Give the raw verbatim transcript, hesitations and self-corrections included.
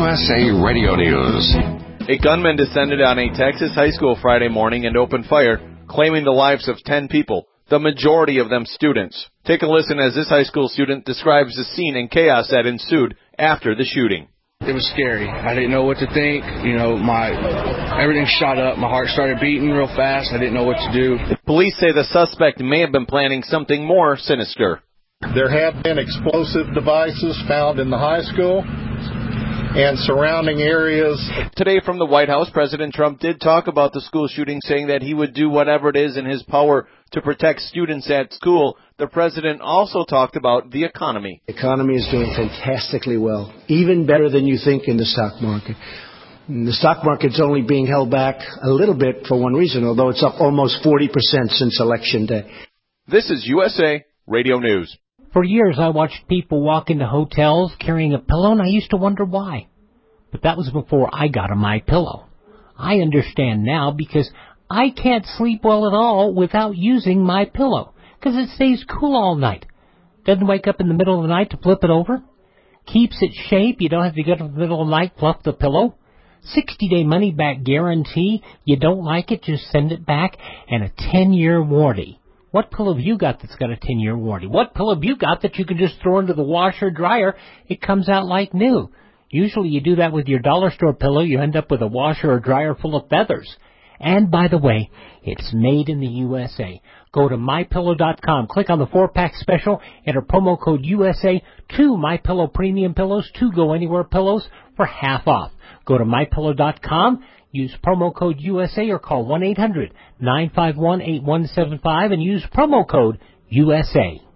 S A Radio News. A gunman descended on a Texas high school Friday morning and opened fire, claiming the lives of ten people, the majority of them students. Take a listen as this high school student describes the scene and chaos that ensued after the shooting. It was scary. I didn't know what to think. You know, my everything shot up. My heart started beating real fast. I didn't know what to do. Police say the suspect may have been planning something more sinister. There have been explosive devices found in the high school and surrounding areas. Today from the White House, President Trump did talk about the school shooting, saying that he would do whatever it is in his power to protect students at school. The president also talked about the economy. The economy is doing fantastically well, even better than you think in the stock market. The stock market's only being held back a little bit for one reason, although it's up almost forty percent since Election Day. This is U S A Radio News. For years, I watched people walk into hotels carrying a pillow, and I used to wonder why. But that was before I got a MyPillow. I understand now because I can't sleep well at all without using MyPillow, because it stays cool all night. Doesn't wake up in the middle of the night to flip it over. Keeps its shape. You don't have to get in the middle of the night, fluff the pillow. sixty-day money-back guarantee. You don't like it, just send it back. And a ten-year warranty. What pillow have you got that's got a ten-year warranty? What pillow have you got that you can just throw into the washer or dryer? It comes out like new. Usually you do that with your dollar store pillow. You end up with a washer or dryer full of feathers. And by the way, it's made in the U S A. Go to my pillow dot com. Click on the four-pack special. Enter promo code U S A. Two MyPillow premium pillows. Two Go Anywhere pillows for half off. Go to my pillow dot com. Use promo code U S A or call one eight hundred nine five one eight one seven five and use promo code U S A.